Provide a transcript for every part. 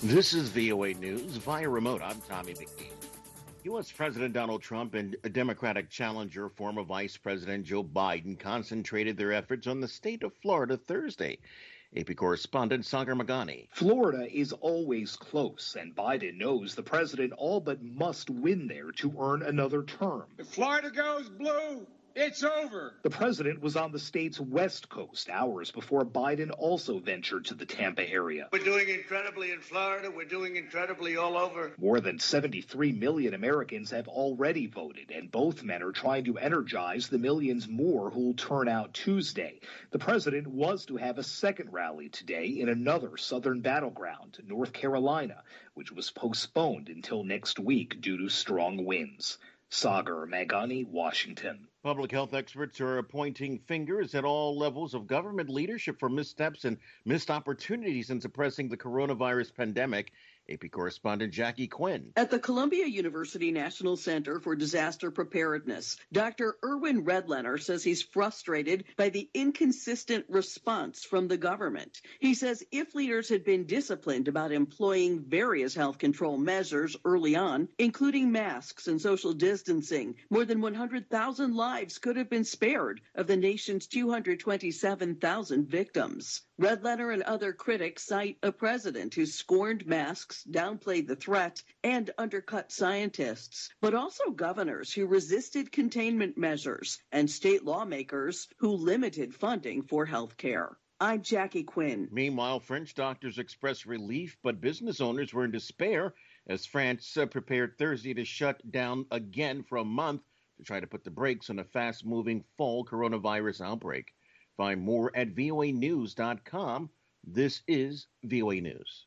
This is VOA News via remote. I'm Tommy McNeil. U.S. President Donald Trump and Democratic challenger, former Vice President Joe Biden, concentrated their efforts on the state of Florida Thursday. AP correspondent Sagar Magani. Florida is always close, and Biden knows the president all but must win there to earn another term. If Florida goes blue, it's over. The president was on the state's west coast hours before Biden also ventured to the Tampa area. We're doing incredibly in Florida. We're doing incredibly all over. More than 73 million Americans have already voted, and both men are trying to energize the millions more who'll turn out Tuesday. The president was to have a second rally today in another southern battleground, North Carolina, which was postponed until next week due to strong winds. Sagar Magani, Washington. Public health experts are pointing fingers at all levels of government leadership for missteps and missed opportunities in suppressing the coronavirus pandemic. AP correspondent Jackie Quinn. At the Columbia University National Center for Disaster Preparedness, Dr. Erwin Redlener says he's frustrated by the inconsistent response from the government. He says if leaders had been disciplined about employing various health control measures early on, including masks and social distancing, more than 100,000 lives could have been spared of the nation's 227,000 victims. Redlener and other critics cite a president who scorned masks, downplayed the threat, and undercut scientists, but also governors who resisted containment measures and state lawmakers who limited funding for health care. I'm Jackie Quinn. Meanwhile, French doctors expressed relief, but business owners were in despair as France prepared Thursday to shut down again for a month to try to put the brakes on a fast-moving fall coronavirus outbreak. Find more at voanews.com. This is VOA News.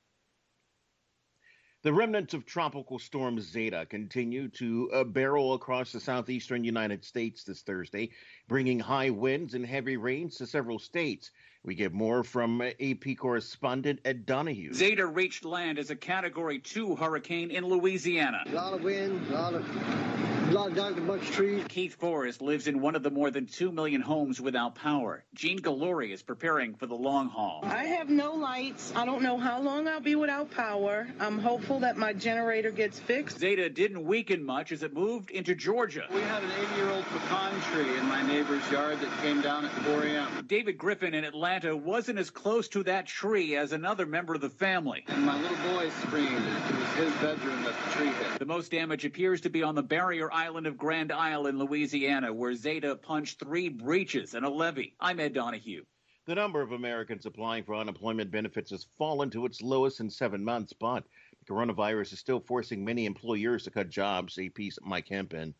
The remnants of Tropical Storm Zeta continue to barrel across the southeastern United States this Thursday, bringing high winds and heavy rains to several states. We get more from AP correspondent Ed Donahue. Zeta reached land as a Category 2 hurricane in Louisiana. A lot of wind, a lot of down a bunch of trees. Keith Forrest lives in one of the more than 2 million homes without power. Jean Galori is preparing for the long haul. I have no lights. I don't know how long I'll be without power. I'm hopeful that my generator gets fixed. Zeta didn't weaken much as it moved into Georgia. We had an 80-year-old pecan tree in my neighbor's yard that came down at 4 a.m. David Griffin in Atlanta wasn't as close to that tree as another member of the family. And my little boy screamed. It was his bedroom that the tree hit. The most damage appears to be on the barrier island of Grand Isle in Louisiana, where Zeta punched 3 breaches and a levee. I'm Ed Donahue. The number of Americans applying for unemployment benefits has fallen to its lowest in 7 months, but the coronavirus is still forcing many employers to cut jobs. AP's Mike Hempen.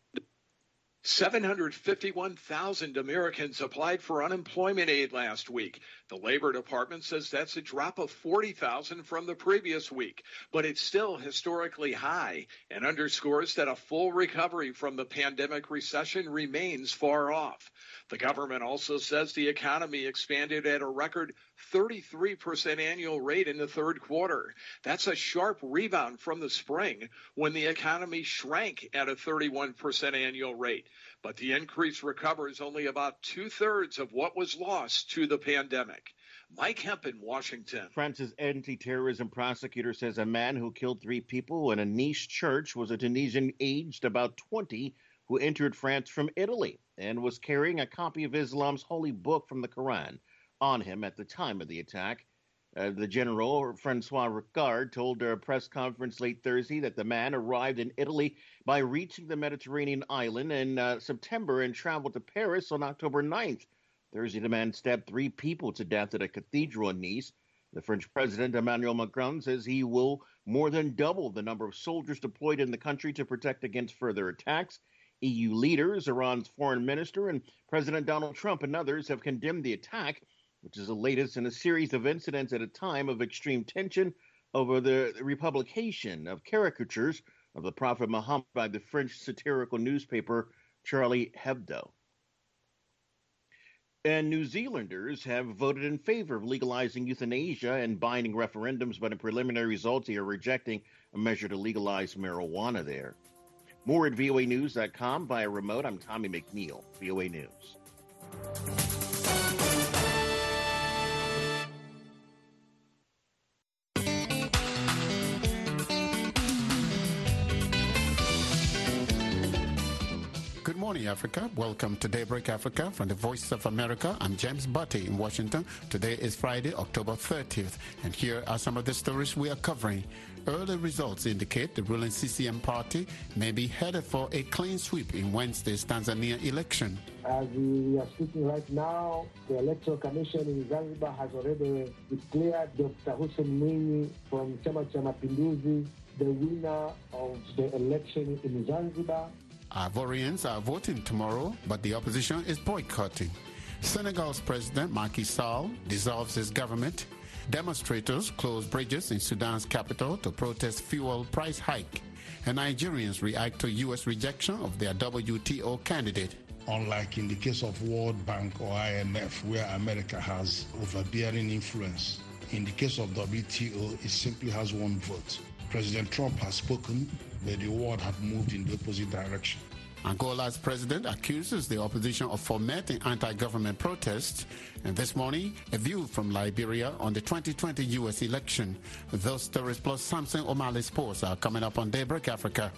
751,000 Americans applied for unemployment aid last week. The Labor Department says that's a drop of 40,000 from the previous week, but it's still historically high and underscores that a full recovery from the pandemic recession remains far off. The government also says the economy expanded at a record 33% annual rate in the third quarter. That's a sharp rebound from the spring when the economy shrank at a 31% annual rate. But the increase recovers only about 2/3 of what was lost to the pandemic. Mike Hempen, Washington. France's anti-terrorism prosecutor says a man who killed 3 people in a Nice church was a Tunisian aged about 20 who entered France from Italy and was carrying a copy of Islam's holy book from the Quran on him at the time of the attack. The general, Francois Ricard, told a press conference late Thursday that the man arrived in Italy by reaching the Mediterranean island in September and traveled to Paris on October 9th. Thursday, the man stabbed 3 people to death at a cathedral in Nice. The French president, Emmanuel Macron, says he will more than double the number of soldiers deployed in the country to protect against further attacks. EU leaders, Iran's foreign minister, and President Donald Trump and others have condemned the attack, which is the latest in a series of incidents at a time of extreme tension over the republication of caricatures of the Prophet Muhammad by the French satirical newspaper Charlie Hebdo. And New Zealanders have voted in favor of legalizing euthanasia and binding referendums, but in preliminary results, they are rejecting a measure to legalize marijuana there. More at voanews.com via remote. I'm Tommy McNeil, VOA News. morning, Africa. Welcome to Daybreak Africa from the Voice of America. I'm James Butty in Washington. Today is Friday, October 30th, and here are some of the stories we are covering. Early results indicate the ruling CCM party may be headed for a clean sweep in Wednesday's Tanzania election. As we are speaking right now, the Electoral Commission in Zanzibar has already declared Dr. Hussein Mwinyi from Chama cha Mapinduzi the winner of the election in Zanzibar. Ivorians are voting tomorrow, but the opposition is boycotting. Senegal's President Macky Sall dissolves his government. Demonstrators close bridges in Sudan's capital to protest fuel price hike. And Nigerians react to U.S. rejection of their WTO candidate. Unlike in the case of World Bank or IMF, where America has overbearing influence, in the case of WTO, it simply has one vote. President Trump has spoken, but the world have moved in the opposite direction. Angola's president accuses the opposition of fomenting anti-government protests. And this morning, a view from Liberia on the 2020 U.S. election. Those stories plus Samson O'Malley Sports are coming up on Daybreak Africa.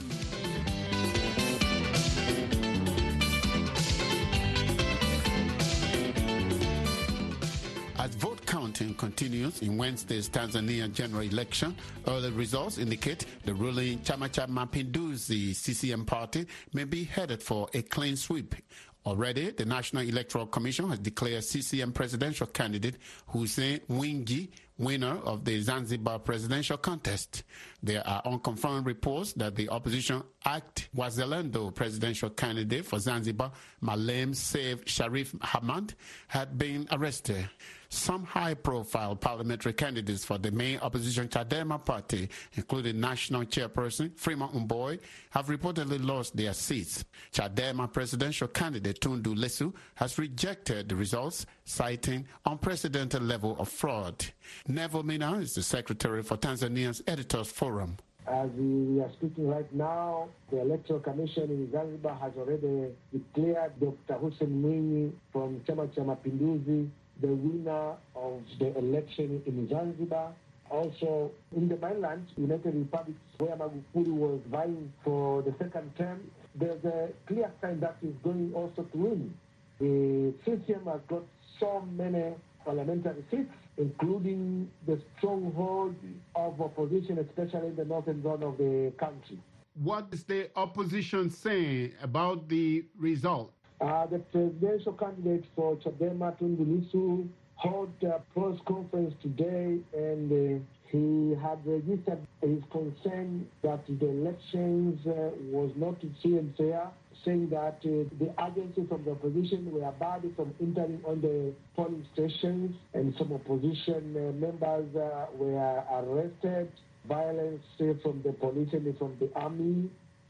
As vote counting continues in Wednesday's Tanzania general election, early results indicate the ruling Chama cha Mapinduzi CCM party may be headed for a clean sweep. Already, the National Electoral Commission has declared CCM presidential candidate Hussein Mwinyi winner of the Zanzibar presidential contest. There are unconfirmed reports that the opposition ACT Wazalendo presidential candidate for Zanzibar, Malem Seif Sharif Hamad, had been arrested. Some high-profile parliamentary candidates for the main opposition Chadema party, including national chairperson Freeman Mbowe, have reportedly lost their seats. Chadema presidential candidate Tundu Lissu has rejected the results, citing unprecedented level of fraud. Neville Mina is the secretary for Tanzania's Editors Forum. As we are speaking right now, the Electoral Commission in Zanzibar has already declared Dr. Hussein Mwinyi from Chama cha Mapinduzi the winner of the election in Zanzibar. Also, in the mainland, United Republic, where Magufuli was vying for the second term, there's a clear sign that he's going also to win. The CCM has got so many parliamentary seats, including the stronghold of opposition, especially in the northern zone of the country. What is the opposition saying about the result? The presidential candidate for Chadema, Tundu Lissu, held a press conference today, and he had registered his concern that the elections was not free and fair, saying that the agencies of the opposition were barred from entering on the polling stations, and some opposition members were arrested, violence from the police and from the army.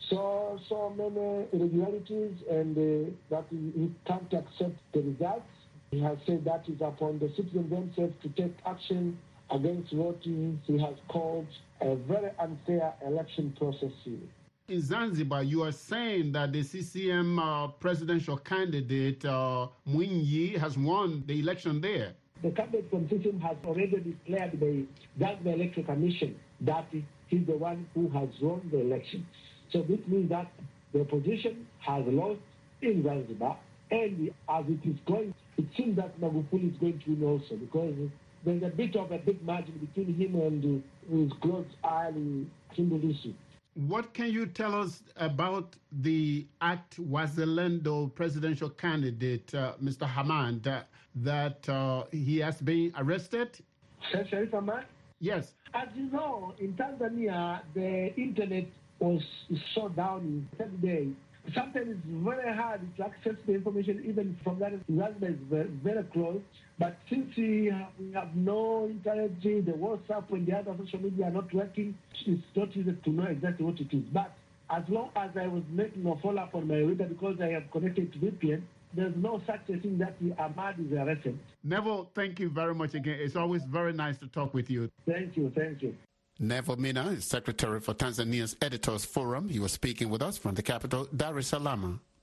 So many irregularities, and that he can't accept the results. He has said that it's upon the citizens themselves to take action against what he has called a very unfair election process. In Zanzibar, you are saying that the CCM presidential candidate, Mwinyi, has won the election there. The candidate from CCM has already declared the Zanzibar Electoral Commission that he's the one who has won the election. So this means that the opposition has lost in Zanzibar, and as it is going, it seems that Magufuli is going to win also, because there's a bit of a big margin between him and his close ally, Tundu Lissu. What can you tell us about the ACT Wazalendo presidential candidate, Mr. Hamad, that he has been arrested? Sharif Hamad? Yes. As you know, in Tanzania, the internet was shut down Saturday. Sometimes it's very hard to access the information, even from that. Zanzibar is very, very close. But since we have no internet, the WhatsApp and the other social media are not working, it's not easy to know exactly what it is. But as long as I was making a follow-up on my reader, because I have connected to VPN, there's no such a thing that Ahmad is arrested. Neville, thank you very much again. It's always very nice to talk with you. Thank you. Neville Mina is secretary for Tanzania's Editors Forum. He was speaking with us from the capital, Dar es Salaam.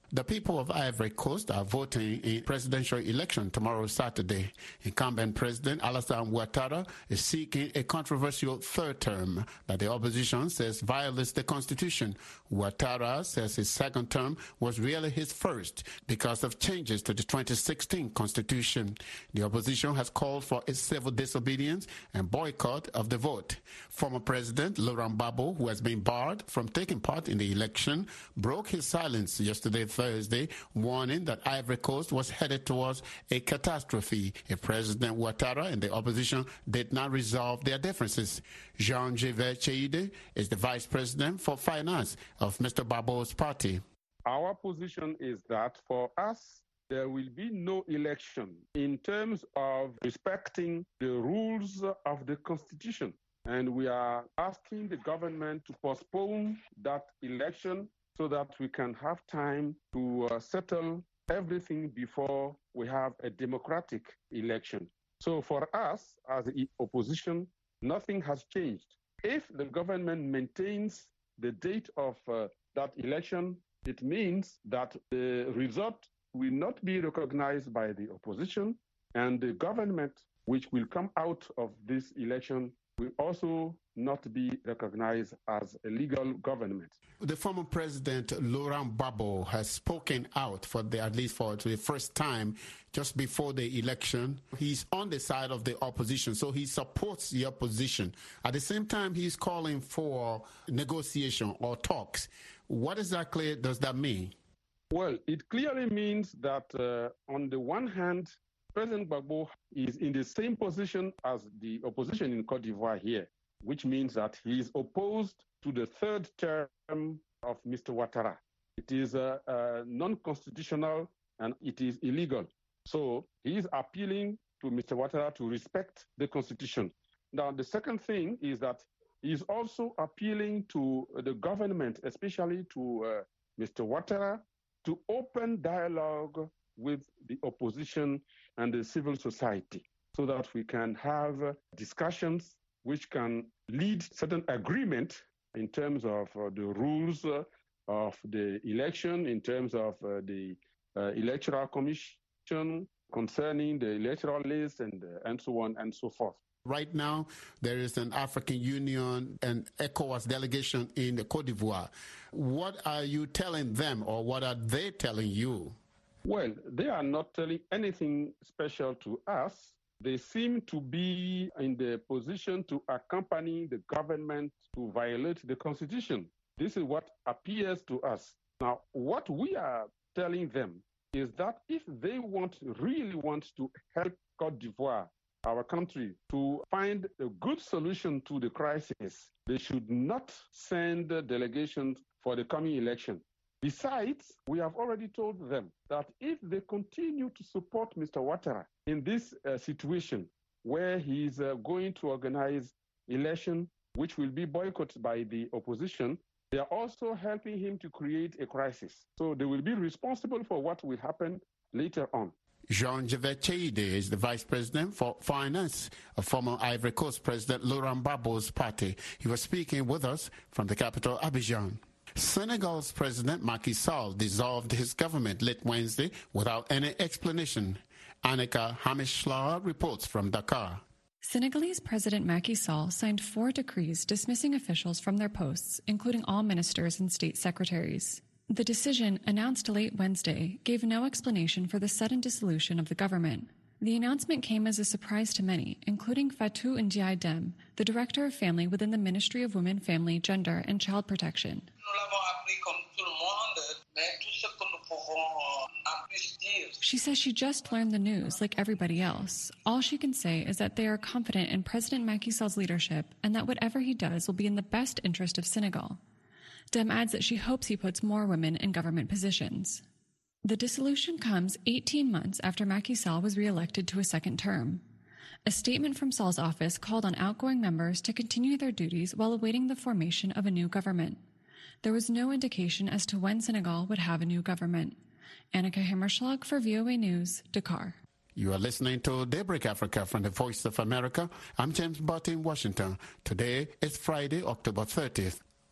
The people of Ivory Coast are voting in presidential election tomorrow, Saturday. Incumbent President Alassane Ouattara is seeking a controversial third term that the opposition says violates the constitution. Ouattara says his second term was really his first because of changes to the 2016 constitution. The opposition has called for a civil disobedience and boycott of the vote. Former President Laurent Gbagbo, who has been barred from taking part in the election, broke his silence yesterday, Thursday, warning that Ivory Coast was headed towards a catastrophe if President Ouattara and the opposition did not resolve their differences. Jean-Jacques Cheide is the vice president for finance of Mr. Gbagbo's party. Our position is that for us, there will be no election in terms of respecting the rules of the Constitution. And we are asking the government to postpone that election so that we can have time to settle everything before we have a democratic election. So for us, as the opposition, nothing has changed. If the government maintains the date of that election, it means that the result will not be recognized by the opposition, and the government which will come out of this election will also not be recognized as a legal government. The former president, Laurent Gbagbo, has spoken out at least for the first time just before the election. He's on the side of the opposition, so he supports the opposition. At the same time, he's calling for negotiation or talks. What exactly does that mean? Well, it clearly means that on the one hand, President Gbagbo is in the same position as the opposition in Cote d'Ivoire here, which means that he is opposed to the third term of Mr. Ouattara. It is non-constitutional and it is illegal. So he is appealing to Mr. Ouattara to respect the constitution. Now, the second thing is that he is also appealing to the government, especially to Mr. Ouattara, to open dialogue with the opposition and the civil society so that we can have discussions which can lead certain agreement in terms of the rules of the election, in terms of the electoral commission concerning the electoral list and so on and so forth. Right now, there is an African Union and ECOWAS delegation in Cote d'Ivoire. What are you telling them, or what are they telling you? Well, they are not telling anything special to us. They seem to be in the position to accompany the government to violate the Constitution. This is what appears to us. Now, what we are telling them is that if they really want to help Cote d'Ivoire, our country, to find a good solution to the crisis, they should not send delegations for the coming election. Besides, we have already told them that if they continue to support Mr. Ouattara in this situation where he is going to organize election which will be boycotted by the opposition, they are also helping him to create a crisis. So they will be responsible for what will happen later on. Jean-Jacques Cheide is the vice president for finance of former Ivory Coast President Laurent Gbagbo's party. He was speaking with us from the capital, Abidjan. Senegal's President Macky Sall dissolved his government late Wednesday without any explanation. Annika Hamishla reports from Dakar. Senegalese President Macky Sall signed 4 decrees dismissing officials from their posts, including all ministers and state secretaries. The decision, announced late Wednesday, gave no explanation for the sudden dissolution of the government. The announcement came as a surprise to many, including Fatou Ndiaye Deme, the Director of Family within the Ministry of Women, Family, Gender and Child Protection. She says she just learned the news like everybody else. All she can say is that they are confident in President Macky Sall's leadership and that whatever he does will be in the best interest of Senegal. Deme adds that she hopes he puts more women in government positions. The dissolution comes 18 months after Macky Sall was re-elected to a second term. A statement from Sall's office called on outgoing members to continue their duties while awaiting the formation of a new government. There was no indication as to when Senegal would have a new government. Annika Hammerschlag for VOA News, Dakar. You are listening to Daybreak Africa from the Voice of America. I'm James Butt in Washington. Today is Friday, October 30th.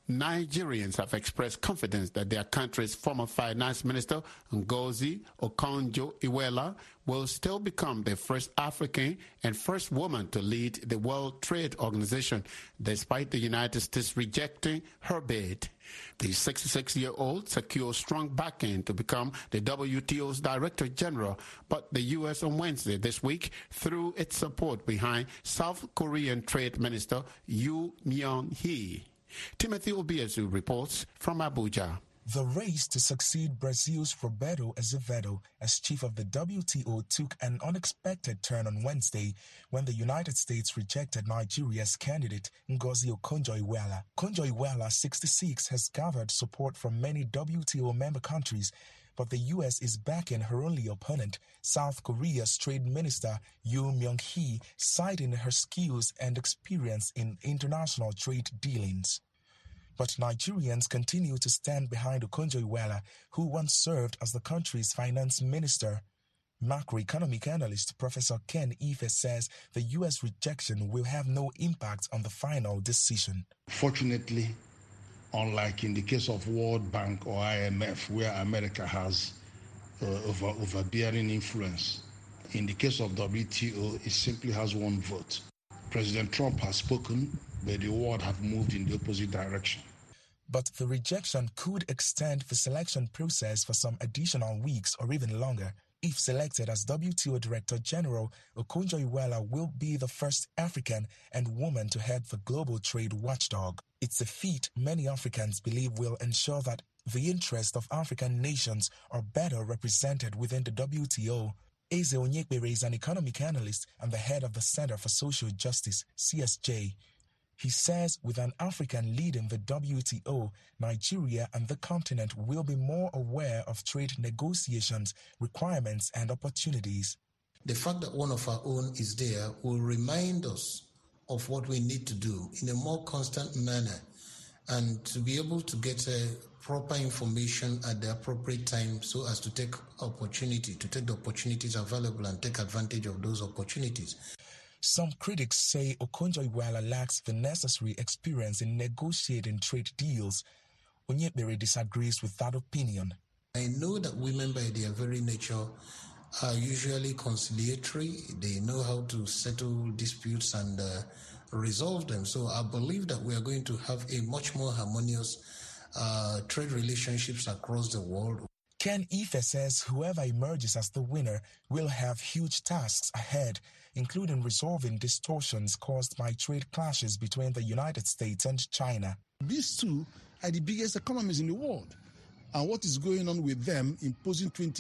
Nigerians have expressed confidence that their country's former finance minister, Ngozi Okonjo-Iweala, will still become the first African and first woman to lead the World Trade Organization, despite the United States rejecting her bid. The 66-year-old secured strong backing to become the WTO's Director General, but the U.S. on Wednesday this week threw its support behind South Korean Trade Minister Yoo Myung-hee. Timothy Obiezu reports from Abuja. The race to succeed Brazil's Roberto Azevedo as chief of the WTO took an unexpected turn on Wednesday when the United States rejected Nigeria's candidate Ngozi Okonjo-Iweala. Okonjo-Iweala, 66, has gathered support from many WTO member countries, but the U.S. is backing her only opponent, South Korea's Trade Minister Yoo Myung-hee, citing her skills and experience in international trade dealings. But Nigerians continue to stand behind Okonjo-Iweala, who once served as the country's finance minister. Macroeconomic analyst Professor Ken Ife says the U.S. rejection will have no impact on the final decision. Fortunately, unlike in the case of World Bank or IMF, where America has overbearing influence, in the case of WTO, it simply has one vote. President Trump has spoken, but the world have moved in the opposite direction. But the rejection could extend the selection process for some additional weeks or even longer. If selected as WTO Director General, Okonjo-Iweala will be the first African and woman to head the global trade watchdog. It's a feat many Africans believe will ensure that the interests of African nations are better represented within the WTO. Eze Onyekbere is an economic analyst and the head of the Center for Social Justice, CSJ. He says with an African leading the WTO, Nigeria and the continent will be more aware of trade negotiations, requirements, and opportunities. The fact that one of our own is there will remind us of what we need to do in a more constant manner and to be able to get proper information at the appropriate time so as to take the opportunities available and take advantage of those opportunities. Some critics say Okonjo-Iweala lacks the necessary experience in negotiating trade deals. Onyekbere disagrees with that opinion. I know that women by their very nature are usually conciliatory. They know how to settle disputes and resolve them. So I believe that we are going to have a much more harmonious trade relationships across the world. Ken Ife says whoever emerges as the winner will have huge tasks ahead, including resolving distortions caused by trade clashes between the United States and China. These two are the biggest economies in the world. And what is going on with them, imposing 20%,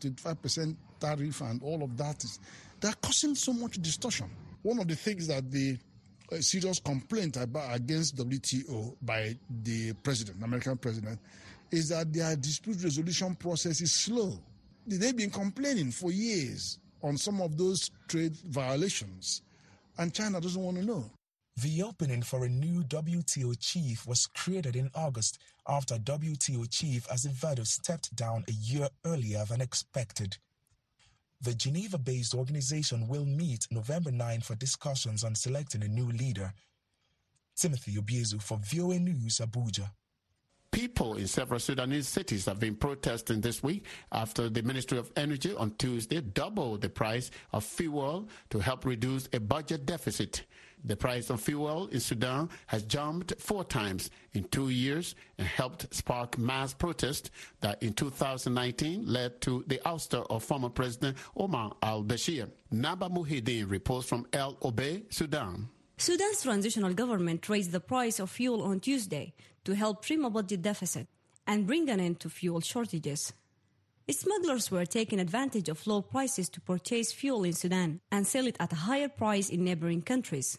25% tariff and all of that, they're causing so much distortion. One of the things that the serious complaint against WTO by the president, the American president, is that their dispute resolution process is slow. They've been complaining for years on some of those trade violations, and China doesn't want to know. The opening for a new WTO chief was created in August after WTO chief Azevedo stepped down a year earlier than expected. The Geneva-based organization will meet November 9 for discussions on selecting a new leader. Timothy Obiezu for VOA News, Abuja. People in several Sudanese cities have been protesting this week after the Ministry of Energy on Tuesday doubled the price of fuel to help reduce a budget deficit. The price of fuel in Sudan has jumped 4 times in 2 years and helped spark mass protests that in 2019 led to the ouster of former President Omar al-Bashir. Naba Muhyiddin reports from El Obeid, Sudan. Sudan's transitional government raised the price of fuel on Tuesday to help trim a budget deficit and bring an end to fuel shortages. Smugglers were taking advantage of low prices to purchase fuel in Sudan and sell it at a higher price in neighboring countries.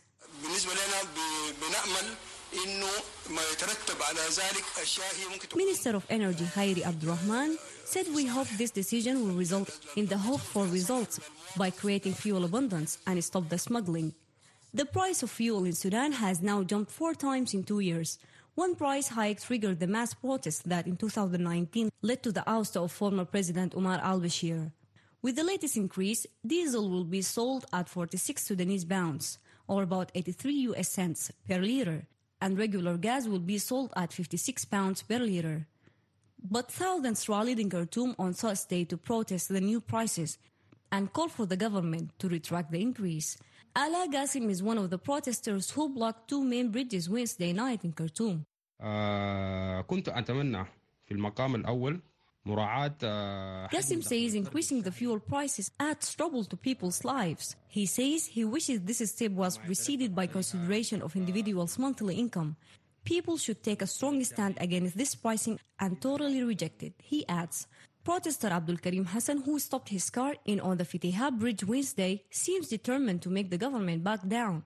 Minister of Energy Khairi Abdurrahman said we hope this decision will result in the hope for results by creating fuel abundance and stop the smuggling. The price of fuel in Sudan has now jumped 4 times in 2 years. One price hike triggered the mass protests that in 2019 led to the ouster of former President Omar al-Bashir. With the latest increase, diesel will be sold at 46 Sudanese pounds, or about 83 US cents per liter. and regular gas will be sold at 56 pounds per litre. But thousands rallied in Khartoum on Thursday to protest the new prices and call for the government to retract the increase. Ala Qasim is one of the protesters who blocked two main bridges Wednesday night in Khartoum. كنت أتمنى في المقام الأول مراعاة Qasim says increasing the fuel prices adds trouble to people's lives. He says he wishes this step was preceded by consideration of individuals' monthly income. People should take a strong stand against this pricing and totally reject it, he adds. Protester Abdul Karim Hassan, who stopped his car in on the Fitiha Bridge Wednesday, seems determined to make the government back down.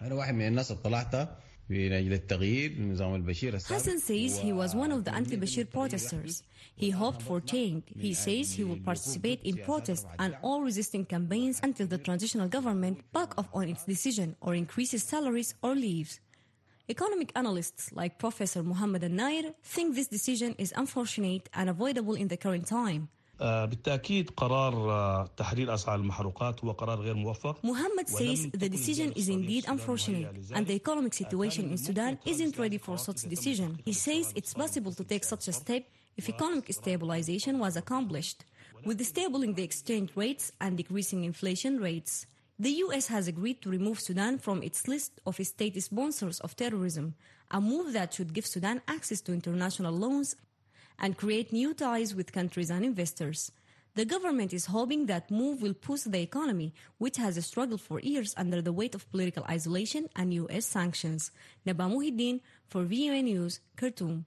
Hassan says he was one of the anti-Bashir protesters. He hoped for change. He says he will participate in protests and all resisting campaigns until the transitional government back off on its decision or increases salaries or leaves. Economic analysts like Professor Muhammad Al-Nair think this decision is unfortunate and avoidable in the current time. بالتأكيد قرار تحرير أسعار المحروقات هو قرار غير موفق. Muhammad says the decision is indeed unfortunate and the economic situation in Sudan isn't ready for such decision. He says it's possible to take such a step if economic stabilization was accomplished, with stabling the exchange rates and decreasing inflation rates. The U.S. has agreed to remove Sudan from its list of state sponsors of terrorism, a move that should give Sudan access to international loans and create new ties with countries and investors. The government is hoping that move will push the economy, which has struggled for years under the weight of political isolation and U.S. sanctions. Naba Muhyiddin for VOA News, Khartoum.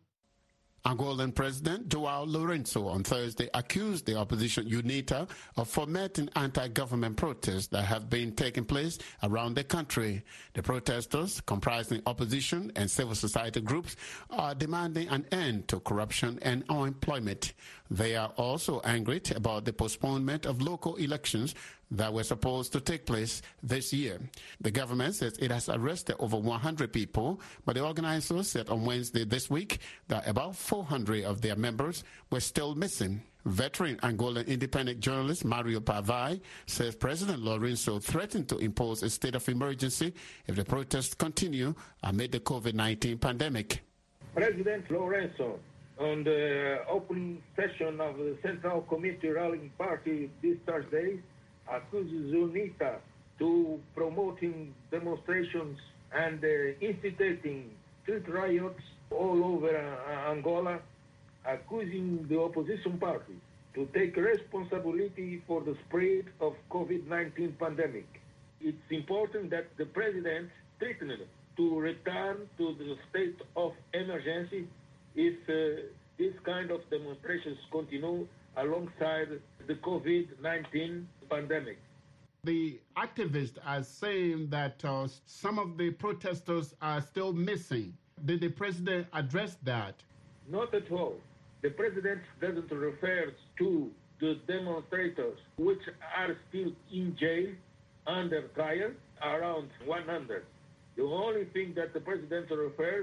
Angolan President João Lourenço on Thursday accused the opposition UNITA of fomenting anti-government protests that have been taking place around the country. The protesters, comprising opposition and civil society groups, are demanding an end to corruption and unemployment. They are also angry about the postponement of local elections that were supposed to take place this year. The government says it has arrested over 100 people, but the organizers said on Wednesday this week that about 400 of their members were still missing. Veteran Angolan independent journalist Mario Pavai says President Lourenço threatened to impose a state of emergency if the protests continue amid the COVID-19 pandemic. President Lourenço, on the open session of the Central Committee Ruling Party this Thursday, accuses UNITA to promoting demonstrations and instigating street riots all over Angola, accusing the opposition party to take responsibility for the spread of COVID-19 pandemic. It's important that the president threatened to return to the state of emergency if this kind of demonstrations continue alongside the COVID-19 pandemic. The activists are saying that some of the protesters are still missing. Did the president address that? Not at all. The president doesn't refer to the demonstrators, which are still in jail under trial, around 100. The only thing that the president refers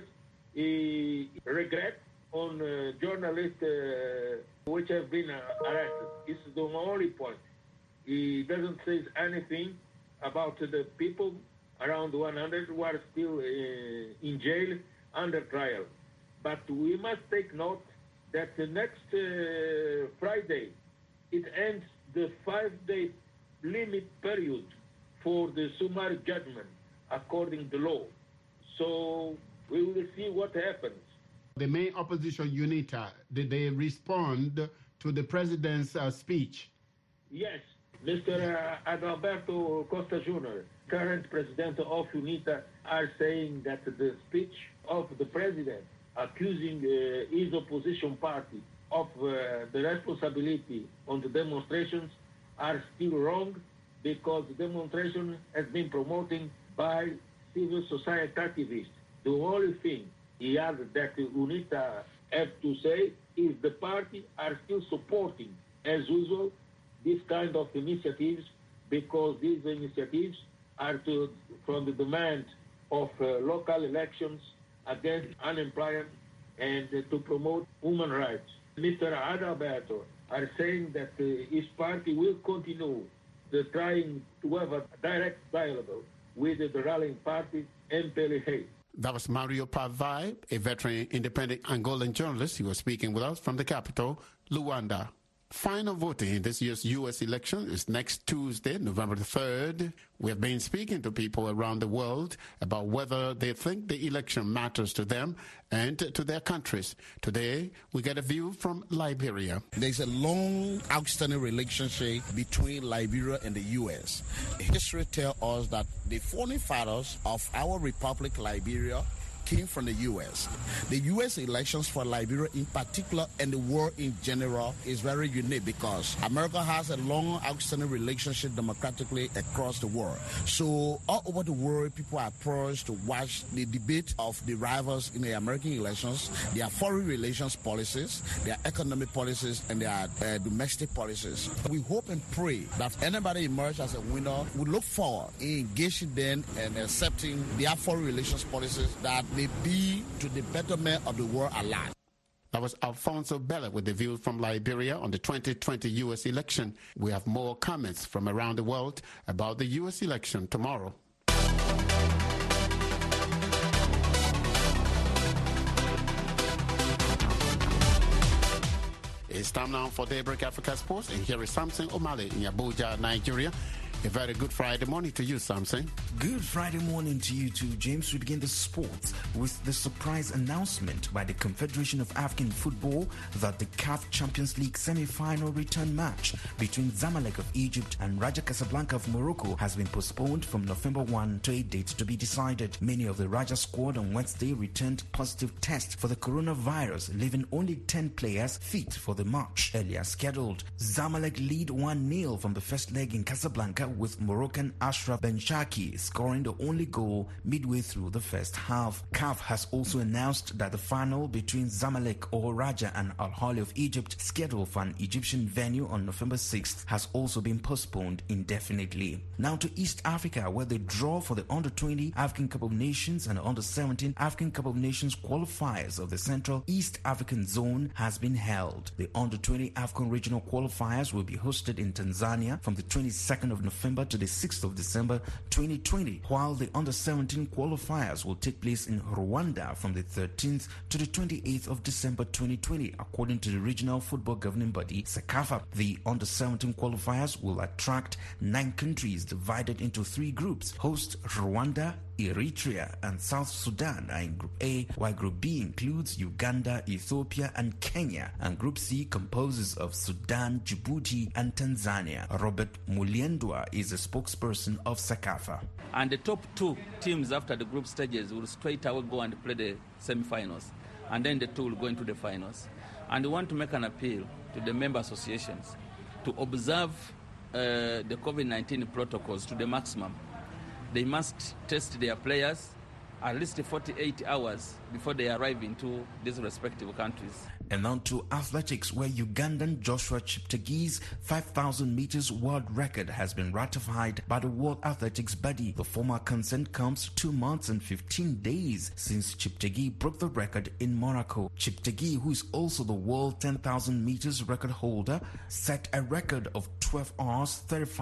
is regret on journalists which have been arrested. This is the only point. He doesn't say anything about the people around 100 who are still in jail under trial. But we must take note that the next Friday, it ends the 5-day limit period for the summary judgment according to law. So we will see what happens. The main opposition UNITA, did they respond to the president's speech? Yes. Mr. Adalberto Costa Jr., current president of UNITA, are saying that the speech of the president accusing his opposition party of the responsibility on the demonstrations are still wrong because the demonstration has been promoted by civil society activists. The only thing he added that UNITA have to say is the party are still supporting, as usual, this kind of initiatives because these initiatives are from the demand of local elections against unemployment and to promote human rights. Mr. Adalberto are saying that his party will continue trying to have a direct dialogue with the ruling party, MPLA. That was Mario Pavai, a veteran independent Angolan journalist. He was speaking with us from the capital, Luanda. Final voting in this year's U.S. election is next Tuesday, November the 3rd. We have been speaking to people around the world about whether they think the election matters to them and to their countries. Today, we get a view from Liberia. There's a long, outstanding relationship between Liberia and the U.S. History tells us that the founding fathers of our republic, Liberia, came from the U.S. The U.S. elections for Liberia in particular and the world in general is very unique because America has a long outstanding relationship democratically across the world. So all over the world, people are poised to watch the debate of the rivals in the American elections, their foreign relations policies, their economic policies, and their domestic policies. We hope and pray that anybody emerges as a winner. We look forward in engaging them and accepting their foreign relations policies that may be to the betterment of the world alive. That was Alfonso Bella with the view from Liberia on the 2020 U.S. election. We have more comments from around the world about the U.S. election tomorrow. It's time now for Daybreak Africa Sports, and here is Samson Omale in Abuja, Nigeria. A very good Friday morning to you, Samson. Good Friday morning to you too, James. We begin the sports with the surprise announcement by the Confederation of African Football that the CAF Champions League semi-final return match between Zamalek of Egypt and Raja Casablanca of Morocco has been postponed from November 1 to a date to be decided. Many of the Raja squad on Wednesday returned positive tests for the coronavirus, leaving only 10 players fit for the match earlier scheduled. Zamalek lead 1-0 from the first leg in Casablanca, with Moroccan Ashraf Benshaki scoring the only goal midway through the first half. CAF has also announced that the final between Zamalek or Raja and Al Ahly of Egypt, scheduled for an Egyptian venue on November 6th, has also been postponed indefinitely. Now to East Africa, where the draw for the Under-20 African Cup of Nations and Under-17 African Cup of Nations qualifiers of the Central East African Zone has been held. The Under-20 African Regional qualifiers will be hosted in Tanzania from the 22nd of November to the 6th of December 2020, while the Under-17 qualifiers will take place in Rwanda from the 13th to the 28th of December 2020, according to the regional football governing body, CECAFA. The Under-17 qualifiers will attract 9 countries divided into 3 groups. Host Rwanda, Eritrea and South Sudan are in Group A, while Group B includes Uganda, Ethiopia and Kenya, and Group C composes of Sudan, Djibouti and Tanzania. Robert Muliendwa is a spokesperson of CECAFA. And the top 2 teams after the group stages will straight away go and play the semi-finals, and then the 2 will go into the finals. And we want to make an appeal to the member associations to observe the COVID-19 protocols to the maximum. They must test their players at least 48 hours before they arrive into these respective countries. And on to athletics, where Ugandan Joshua Cheptege's 5,000 meters world record has been ratified by the World Athletics Body. The former consent comes 2 months and 15 days since Cheptegei broke the record in Monaco. Cheptegei, who is also the world 10,000 meters record holder, set a record of 12 hours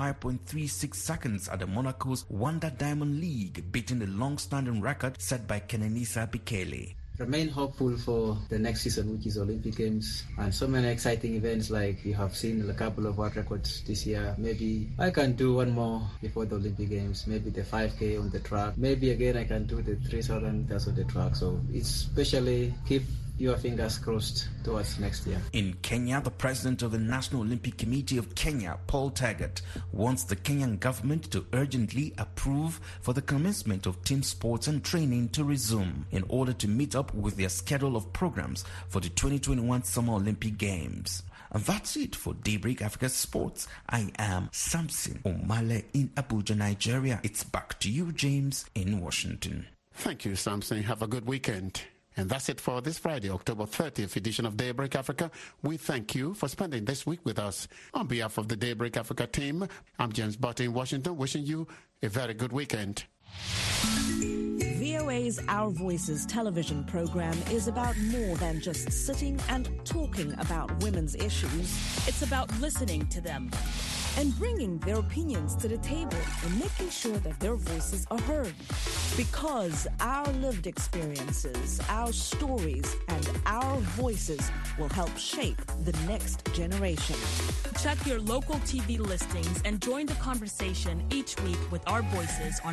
35.36 seconds at the Monaco's Wanda Diamond League, beating the long-standing record set by Kenenisa Bikele. Remain hopeful for the next season, which is Olympic Games, and so many exciting events. Like you have seen a couple of world records this year. Maybe I can do one more before the Olympic Games, maybe the 5K on the track, maybe again I can do the 3,000 meters on the track. So it's especially keep your fingers crossed towards next year. In Kenya, the president of the National Olympic Committee of Kenya, Paul Taggart, wants the Kenyan government to urgently approve for the commencement of team sports and training to resume in order to meet up with their schedule of programs for the 2021 Summer Olympic Games. And that's it for Daybreak Africa Sports. I am Samson Omale in Abuja, Nigeria. It's back to you, James, in Washington. Thank you, Samson. Have a good weekend. And that's it for this Friday, October 30th edition of Daybreak Africa. We thank you for spending this week with us. On behalf of the Daybreak Africa team, I'm James Butter in Washington, wishing you a very good weekend. VOA's Our Voices television program is about more than just sitting and talking about women's issues. It's about listening to them, and bringing their opinions to the table and making sure that their voices are heard. Because our lived experiences, our stories, and our voices will help shape the next generation. Check your local TV listings and join the conversation each week with our voices on